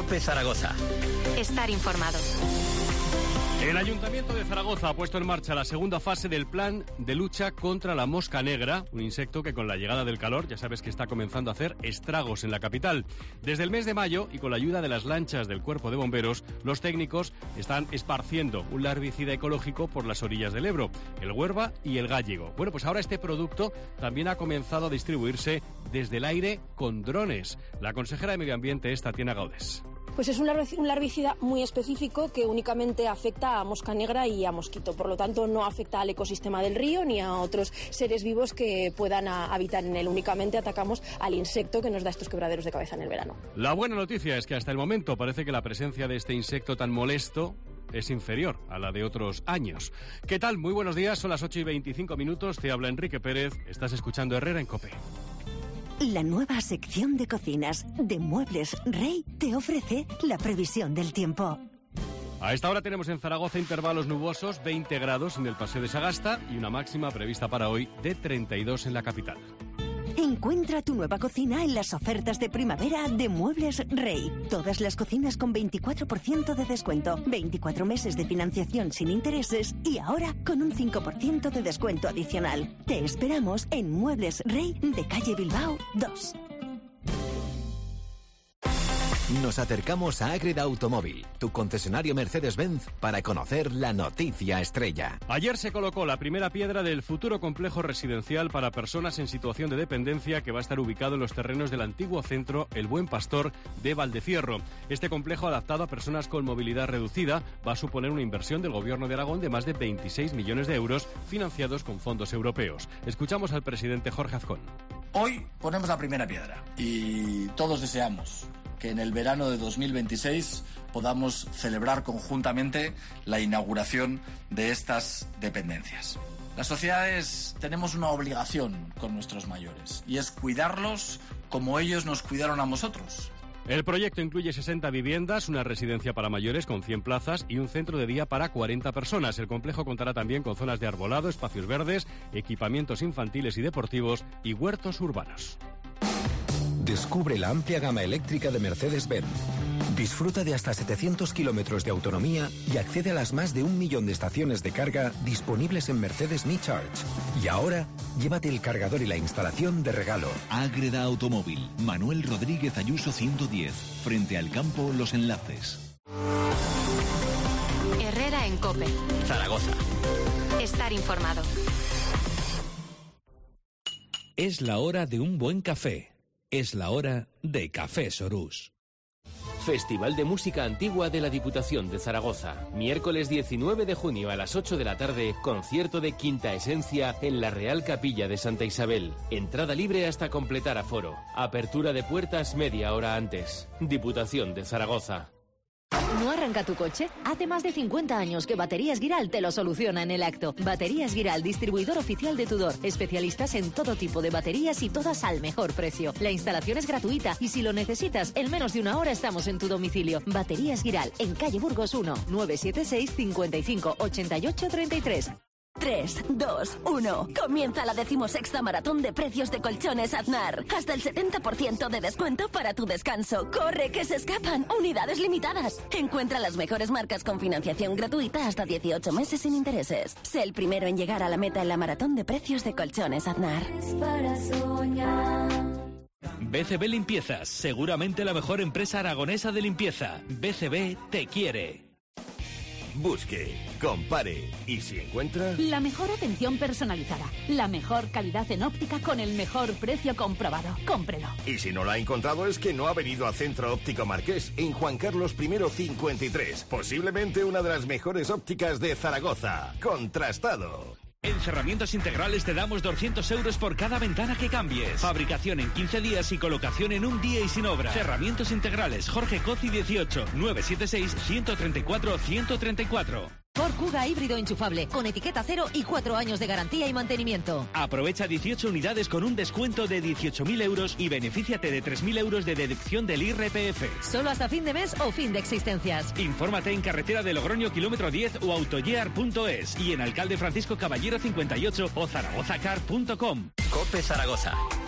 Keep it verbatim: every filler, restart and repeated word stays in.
COPE Zaragoza. Estar informado. El Ayuntamiento de Zaragoza ha puesto en marcha la segunda fase del plan de lucha contra la mosca negra, un insecto que con la llegada del calor ya sabes que está comenzando a hacer estragos en la capital. Desde el mes de mayo y con la ayuda de las lanchas del Cuerpo de Bomberos, los técnicos están esparciendo un larvicida ecológico por las orillas del Ebro, el Huerva y el Gállego. Bueno, pues ahora este producto también ha comenzado a distribuirse desde el aire con drones. La consejera de Medio Ambiente es Tatiana Gaudes. Pues es un larvicida muy específico que únicamente afecta a mosca negra y a mosquito. Por lo tanto, no afecta al ecosistema del río ni a otros seres vivos que puedan habitar en él. Únicamente atacamos al insecto que nos da estos quebraderos de cabeza en el verano. La buena noticia es que hasta el momento parece que la presencia de este insecto tan molesto es inferior a la de otros años. ¿Qué tal? Muy buenos días, son las ocho y veinticinco minutos. Te habla Enrique Pérez. Estás escuchando Herrera en COPE. La nueva sección de cocinas de Muebles Rey te ofrece la previsión del tiempo. A esta hora tenemos en Zaragoza intervalos nubosos, veinte grados en el Paseo de Sagasta y una máxima prevista para hoy de treinta y dos en la capital. Encuentra tu nueva cocina en las ofertas de primavera de Muebles Rey. Todas las cocinas con veinticuatro por ciento de descuento, veinticuatro meses de financiación sin intereses y ahora con un cinco por ciento de descuento adicional. Te esperamos en Muebles Rey de calle Bilbao dos. Nos acercamos a Ágreda Automóvil, tu concesionario Mercedes-Benz, para conocer la noticia estrella. Ayer se colocó la primera piedra del futuro complejo residencial para personas en situación de dependencia que va a estar ubicado en los terrenos del antiguo centro El Buen Pastor de Valdecierro. Este complejo adaptado a personas con movilidad reducida va a suponer una inversión del Gobierno de Aragón de más de veintiséis millones de euros financiados con fondos europeos. Escuchamos al presidente Jorge Azcón. Hoy ponemos la primera piedra y todos deseamos que en el verano de dos mil veintiséis podamos celebrar conjuntamente la inauguración de estas dependencias. Las sociedades tenemos una obligación con nuestros mayores y es cuidarlos como ellos nos cuidaron a nosotros. El proyecto incluye sesenta viviendas, una residencia para mayores con cien plazas y un centro de día para cuarenta personas. El complejo contará también con zonas de arbolado, espacios verdes, equipamientos infantiles y deportivos y huertos urbanos. Descubre la amplia gama eléctrica de Mercedes-Benz. Disfruta de hasta setecientos kilómetros de autonomía y accede a las más de un millón de estaciones de carga disponibles en Mercedes Me Charge. Y ahora, llévate el cargador y la instalación de regalo. Ágreda Automóvil, Manuel Rodríguez Ayuso ciento diez, frente al campo Los Enlaces. Herrera en COPE. Zaragoza. Estar informado. Es la hora de un buen café. Es la hora de Café Sorús. Festival de Música Antigua de la Diputación de Zaragoza. Miércoles diecinueve de junio a las ocho de la tarde, concierto de Quinta Esencia en la Real Capilla de Santa Isabel. Entrada libre hasta completar aforo. Apertura de puertas media hora antes. Diputación de Zaragoza. ¿No arranca tu coche? Hace más de cincuenta años que Baterías Guiral te lo soluciona en el acto. Baterías Guiral, distribuidor oficial de Tudor. Especialistas en todo tipo de baterías y todas al mejor precio. La instalación es gratuita y si lo necesitas, en menos de una hora estamos en tu domicilio. Baterías Guiral, en calle Burgos uno, nueve siete seis, cinco cinco, ocho ocho tres tres. tres, dos, uno. Comienza la decimosexta maratón de precios de colchones Aznar. Hasta el setenta por ciento de descuento para tu descanso. ¡Corre, que se escapan! Unidades limitadas. Encuentra las mejores marcas con financiación gratuita hasta dieciocho meses sin intereses. Sé el primero en llegar a la meta en la maratón de precios de colchones Aznar. Para soñar. B C B Limpiezas, seguramente la mejor empresa aragonesa de limpieza. B C B te quiere. Busque, compare y si encuentra... La mejor atención personalizada, la mejor calidad en óptica con el mejor precio comprobado. Cómprelo. Y si no la ha encontrado es que no ha venido a Centro Óptico Marqués en Juan Carlos primero cincuenta y tres. Posiblemente una de las mejores ópticas de Zaragoza. Contrastado. En Cerramientos Integrales te damos doscientos euros por cada ventana que cambies. Fabricación en quince días y colocación en un día y sin obra. Cerramientos Integrales, Jorge Cozi dieciocho, nueve siete seis, uno tres cuatro, uno tres cuatro. Ford Kuga híbrido enchufable, con etiqueta cero y cuatro años de garantía y mantenimiento. Aprovecha dieciocho unidades con un descuento de dieciocho mil euros y benefíciate de tres mil euros de deducción del I R P F. Solo hasta fin de mes o fin de existencias. Infórmate en Carretera de Logroño, kilómetro diez o autoyear punto es y en Alcalde Francisco Caballero cincuenta y ocho o zaragozacar punto com. COPE Zaragoza.